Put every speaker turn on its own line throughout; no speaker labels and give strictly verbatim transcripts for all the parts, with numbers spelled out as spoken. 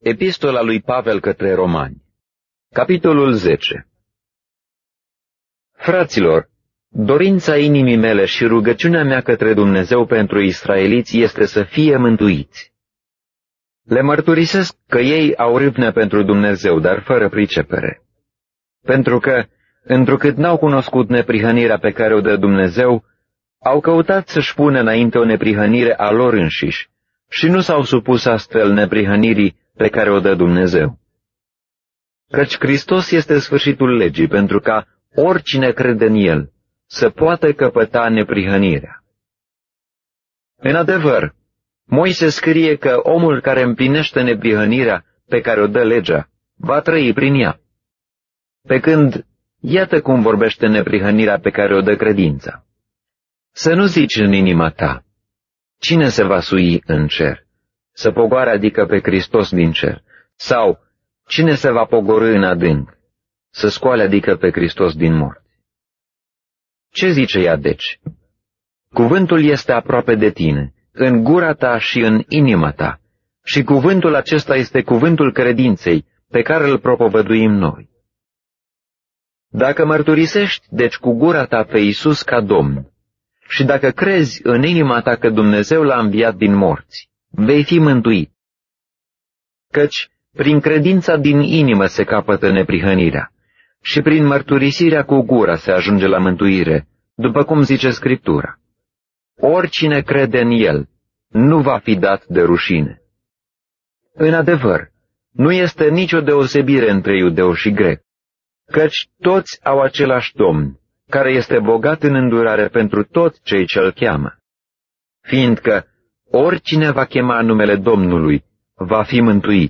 Epistola lui Pavel către Romani, capitolul zece. Fraților, dorința inimii mele și rugăciunea mea către Dumnezeu pentru israeliți este să fie mântuiți. Le mărturisesc că ei au râvnă pentru Dumnezeu, dar fără pricepere. Pentru că, întrucât n-au cunoscut neprihănirea pe care o dă Dumnezeu, au căutat să-și pună înainte o neprihănire a lor înșiși și nu s-au supus astfel neprihănirii pe care o dă Dumnezeu. Căci Hristos este sfârșitul legii, pentru ca oricine crede în El să poată căpăta neprihănirea. În adevăr, Moise scrie că omul care împlinește neprihănirea pe care o dă legea va trăi prin ea. Pe când, iată cum vorbește neprihănirea pe care o dă credința. Să nu zici în inima ta, cine se va sui în cer? Să pogoare adică pe Hristos din cer. Sau, cine se va pogorî în adânc? Să scoale adică pe Hristos din morți. Ce zice ea deci? Cuvântul este aproape de tine, în gura ta și în inima ta, și cuvântul acesta este cuvântul credinței pe care îl propovăduim noi. Dacă mărturisești, deci, cu gura ta pe Iisus ca Domn, și dacă crezi în inima ta că Dumnezeu l-a înviat din morți, vei fi mântuit. Căci prin credința din inimă se capătă neprihănirea și prin mărturisirea cu gura se ajunge la mântuire, după cum zice Scriptura. Oricine crede în El nu va fi dat de rușine. În adevăr, nu este nicio deosebire între iudeu și grec, căci toți au același Domn, care este bogat în îndurare pentru toți cei ce-L cheamă, fiindcă oricine va chema numele Domnului va fi mântuit.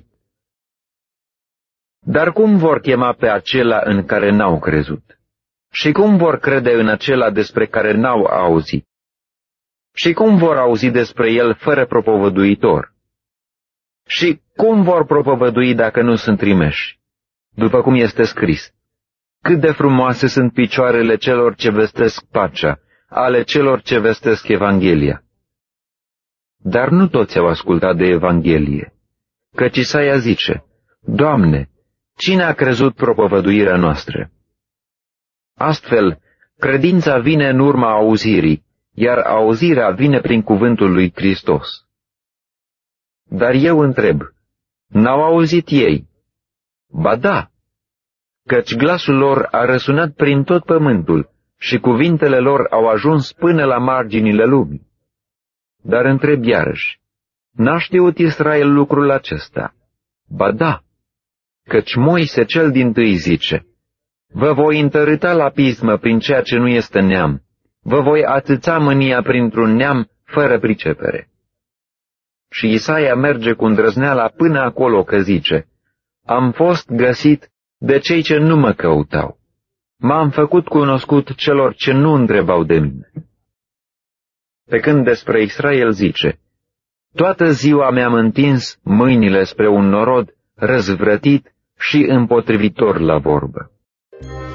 Dar cum vor chema pe acela în care n-au crezut? Și cum vor crede în acela despre care n-au auzit? Și cum vor auzi despre el fără propovăduitor? Și cum vor propovădui dacă nu sunt trimeși? După cum este scris, cât de frumoase sunt picioarele celor ce vestesc pacea, ale celor ce vestesc Evanghelia. Dar nu toți au ascultat de Evanghelie, căci Isaia zice, Doamne, cine a crezut propovăduirea noastră? Astfel, credința vine în urma auzirii, iar auzirea vine prin cuvântul lui Hristos. Dar eu întreb, n-au auzit ei? Ba da, căci glasul lor a răsunat prin tot pământul și cuvintele lor au ajuns până la marginile lumii. Dar întreb iarăși, n-a știut Israel lucrul acesta? Ba da, căci Moise cel dintâi zice, vă voi întărâta la pismă prin ceea ce nu este neam, vă voi atâța mânia printr-un neam fără pricepere. Și Isaia merge cu îndrăzneala până acolo că zice, am fost găsit de cei ce nu mă căutau, m-am făcut cunoscut celor ce nu întrebau de mine. Pe când despre Israel zice, toată ziua mi-am întins mâinile spre un norod răzvrătit și împotrivitor la vorbă.